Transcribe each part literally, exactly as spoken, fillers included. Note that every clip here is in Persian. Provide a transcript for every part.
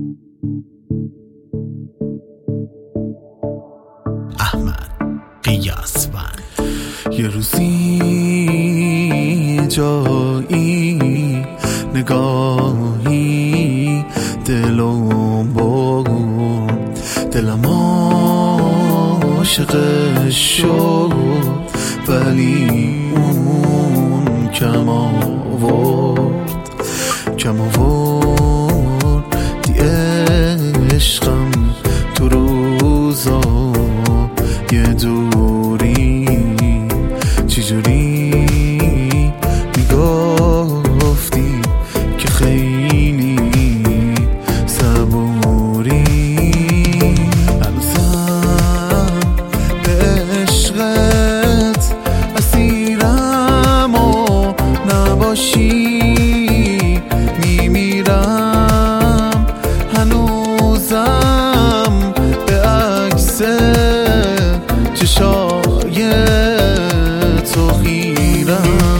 احمد قیاسفند. یه روزی جایی نگاهی دلم برد، دلم عاشقش شد، ولی اون کم آورد کم آورد دی عشقم تو روزا یه دوری. چجوری میگفتی که خیلی صبوری، هنوزم به عشقت اسیرم و نباشی میمیرم، هنوزم به عکس چشای تو خیرم.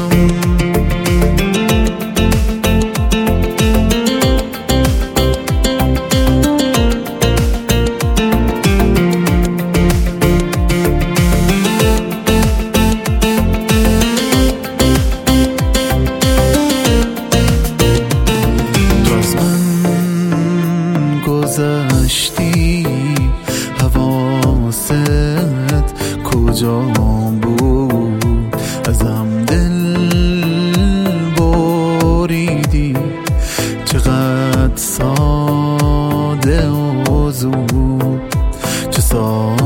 تو از من گذشتی، حواست کجا بود؟ ازم دل بریدی، چقدر ساده و زود، چه ساده